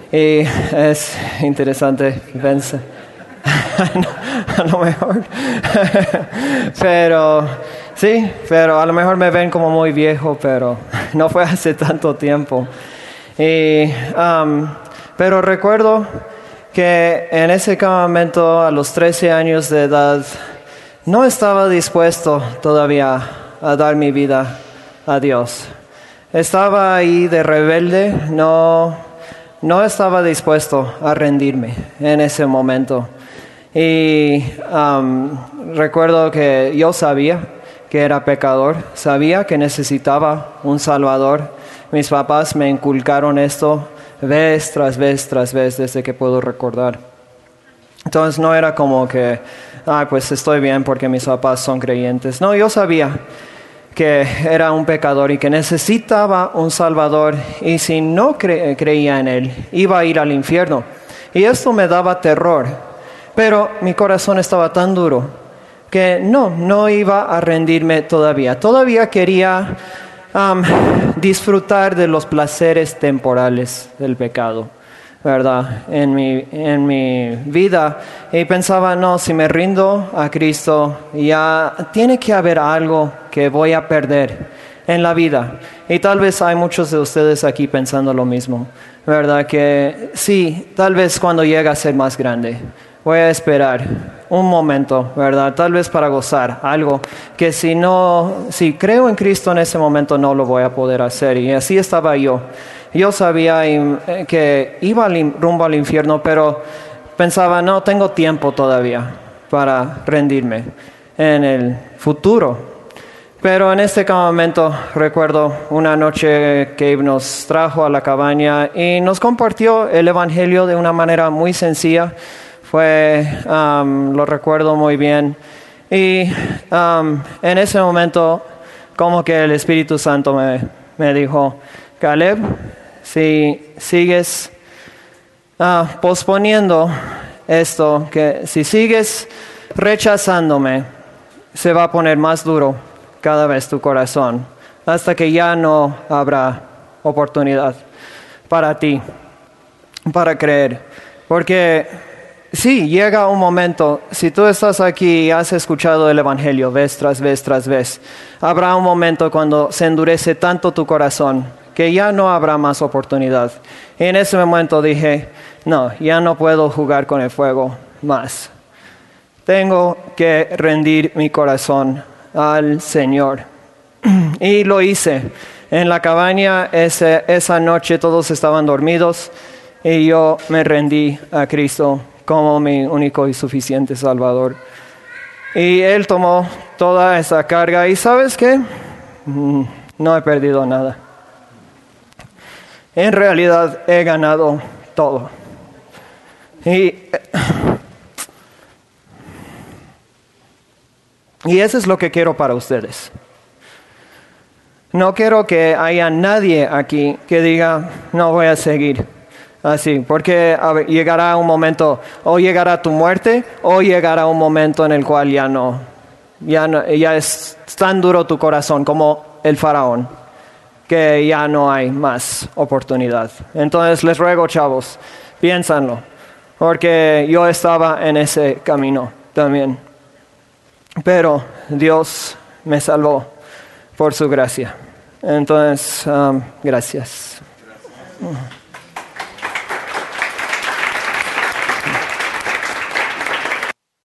Y es interesante pensar. A lo mejor. Pero sí, pero a lo mejor me ven como muy viejo, pero no fue hace tanto tiempo. Pero recuerdo que en ese momento, a los 13 años de edad, no estaba dispuesto todavía a dar mi vida a Dios. Estaba ahí de rebelde, no estaba dispuesto a rendirme en ese momento. Y recuerdo que yo sabía que era pecador, sabía que necesitaba un Salvador. Mis papás me inculcaron esto vez tras vez desde que puedo recordar. Entonces no era como que, pues estoy bien porque mis papás son creyentes. No, yo sabía que era un pecador y que necesitaba un Salvador, y si no creía en Él, iba a ir al infierno. Y esto me daba terror, pero mi corazón estaba tan duro que no iba a rendirme todavía. Todavía quería disfrutar de los placeres temporales del pecado, ¿verdad? En mi vida. Y pensaba, no, si me rindo a Cristo, ya tiene que haber algo que voy a perder en la vida. Y tal vez hay muchos de ustedes aquí pensando lo mismo, ¿verdad? Que sí, tal vez cuando llegue a ser más grande, voy a esperar un momento, ¿verdad? Tal vez para gozar algo que si creo en Cristo en ese momento no lo voy a poder hacer. Y así estaba yo. Yo sabía que iba rumbo al infierno, pero pensaba, no tengo tiempo todavía para rendirme en el futuro. Pero en este momento recuerdo una noche que nos trajo a la cabaña y nos compartió el Evangelio de una manera muy sencilla. Lo recuerdo muy bien. Y en ese momento, como que el Espíritu Santo me dijo, Caleb, si sigues posponiendo esto, que si sigues rechazándome, se va a poner más duro cada vez tu corazón, hasta que ya no habrá oportunidad para ti, para creer. Porque sí, llega un momento, si tú estás aquí y has escuchado el Evangelio vez tras vez, habrá un momento cuando se endurece tanto tu corazón que ya no habrá más oportunidad. Y en ese momento dije, no, ya no puedo jugar con el fuego más. Tengo que rendir mi corazón al Señor. Y lo hice. En la cabaña esa noche todos estaban dormidos y yo me rendí a Cristo como mi único y suficiente Salvador. Y Él tomó toda esa carga. ¿Y sabes qué? No he perdido nada. En realidad he ganado todo. Y eso es lo que quiero para ustedes. No quiero que haya nadie aquí que diga, no voy a seguir así, porque llegará un momento, o llegará tu muerte, o llegará un momento en el cual ya es tan duro tu corazón como el faraón, que ya no hay más oportunidad. Entonces les ruego, chavos, piénsanlo, porque yo estaba en ese camino también. Pero Dios me salvó por su gracia. Entonces, gracias.